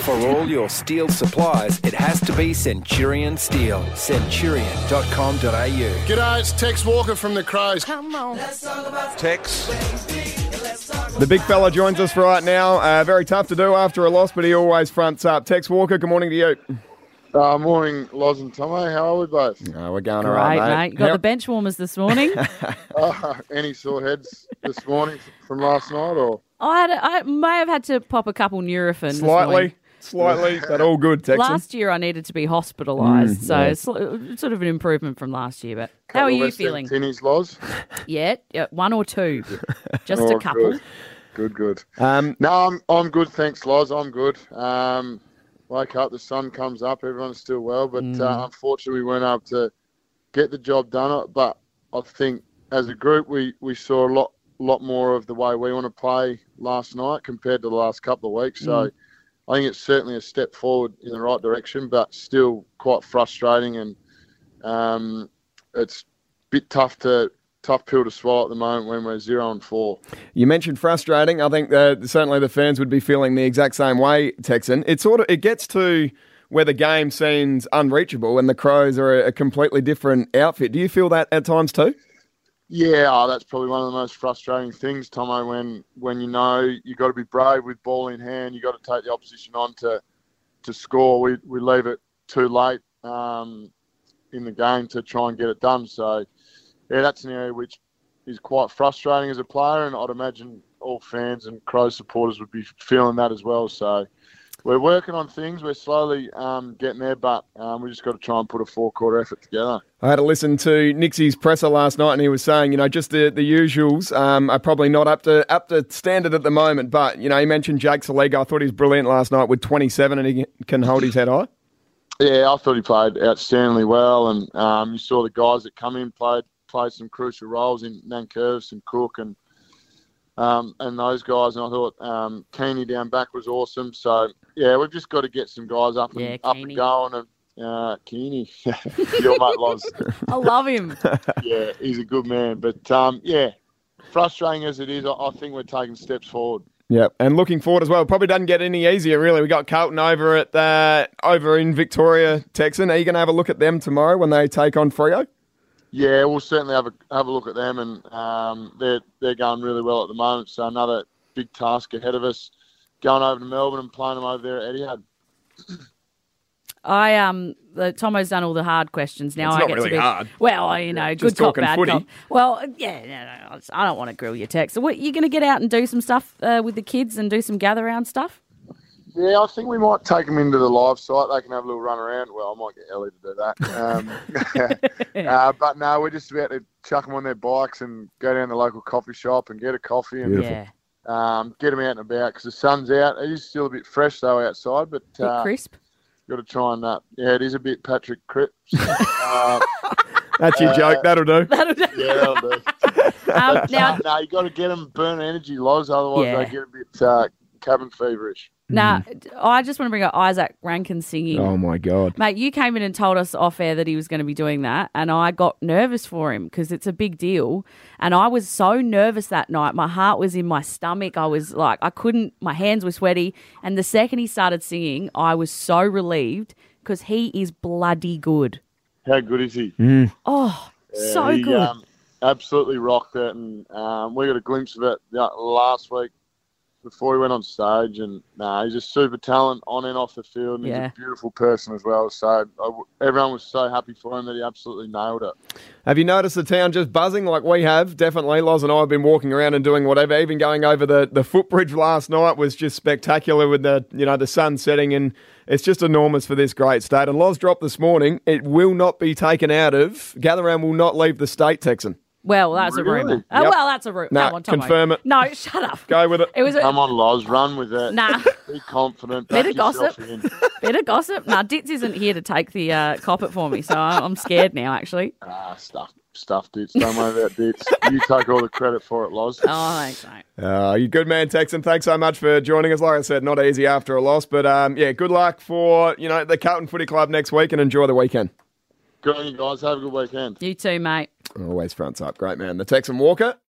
For all your steel supplies, it has to be Centurion Steel. Centurion.com.au. G'day, it's Tex Walker from the Crows. Come on. Tex. The big fella joins us right now. Very tough to do after a loss, but he always fronts up. Tex Walker, good morning to you. Morning, Loz and Tomo. How are we both? We're going all Right, right, mate. You got the bench warmers this morning. Any sore heads this morning from last night? Or I may have had to pop a couple Nurofen. this morning. Slightly, but all good, Texan. Last year I needed to be hospitalised, so it's sort of an improvement from from last year. But how are you feeling? Tinnies, Loz? Yeah, one or two, just a couple. Good. No, I'm good, thanks, Loz. I'm good. Wake up, the sun comes up, everyone's still well, but unfortunately we weren't able to get the job done. But I think as a group we saw a lot more of the way we want to play last night compared to the last couple of weeks. So I think it's certainly a step forward in the right direction, but still quite frustrating, and it's a bit tough pill to swallow at the moment when we're 0-4. You mentioned frustrating. I think certainly the fans would be feeling the exact same way, Texan. It gets to where the game seems unreachable and the Crows are a completely different outfit. Do you feel that at times too? Yeah, that's probably one of the most frustrating things, Tomo, when you know you've got to be brave with ball in hand, you've got to take the opposition on to score. We leave it too late in the game to try and get it done. So, yeah, that's an area which is quite frustrating as a player, and I'd imagine all fans and Crows supporters would be feeling that as well. So we're working on things. We're slowly getting there, but we just got to try and put a four-quarter effort together. I had to listen to Nixie's presser last night, and he was saying, just the usuals are probably not up to standard at the moment. But, he mentioned Jake Saliga. I thought he was brilliant last night with 27, and he can hold his head high. Yeah, I thought he played outstandingly well, and you saw the guys that come in played some crucial roles in Nankervis and Cook and those guys. And I thought Keeney down back was awesome. So, yeah, we've just got to get some guys up and going. And Keeney, your mate Loz. I love him. Yeah, he's a good man. But, frustrating as it is, I think we're taking steps forward. Yeah, and looking forward as well. Probably doesn't get any easier, really. We got Carlton over in Victoria, Texan. Are you going to have a look at them tomorrow when they take on Freo? Yeah, we'll certainly have a look at them, and they're going really well at the moment. So another big task ahead of us, going over to Melbourne and playing them over there at Etihad. Tomo's done all the hard questions now. It's not really hard. Well, good cop, bad footy. cop. Well, I don't want to grill your Tex. So, what you going to get out and do some stuff with the kids and do some gather round stuff? Yeah, I think we might take them into the live site. They can have a little run around. Well, I might get Ellie to do that. But no, we're just about to chuck them on their bikes and go down to the local coffee shop and get a coffee and get them out and about because the sun's out. It is still a bit fresh though outside, but bit crisp. Got to try and it is a bit Patrick Cripps. That's your joke. That'll do. Yeah, that'll do. No, you got to get them burn energy, Loz. Otherwise, they get a bit cabin feverish. Now, I just want to bring up Isaac Rankin singing. Oh, my God. Mate, you came in and told us off air that he was going to be doing that, and I got nervous for him because it's a big deal. And I was so nervous that night. My heart was in my stomach. I was like, my hands were sweaty. And the second he started singing, I was so relieved because he is bloody good. How good is he? Oh, so good. Absolutely rocked it. And we got a glimpse of it last week before he went on stage, and he's a super talent on and off the field, and he's a beautiful person as well. So everyone was so happy for him that he absolutely nailed it. Have you noticed the town just buzzing like we have? Definitely. Loz and I have been walking around and doing whatever. Even going over the footbridge last night was just spectacular with the sun setting, and it's just enormous for this great state. And Loz dropped this morning. It will not be taken out of. Gather Round will not leave the state, Texan. Well, that's a rumour. Yep. Well, that's a rumour. No, confirm it. No, shut up. Go with it. Come on, Loz, run with it. Nah. Be confident. Bit of gossip. Bit of gossip. Nah, Ditz isn't here to take the cop it for me, so I'm scared now, actually. Stuff, Ditz. Don't worry about Ditz. You take all the credit for it, Loz. Oh, thanks, mate. You good man, Texan. Thanks so much for joining us. Like I said, not easy after a loss, but good luck for the Carlton Footy Club next week, and enjoy the weekend. Good on you guys. Have a good weekend. You too, mate. Always fronts up. Great man. The Texan Walker.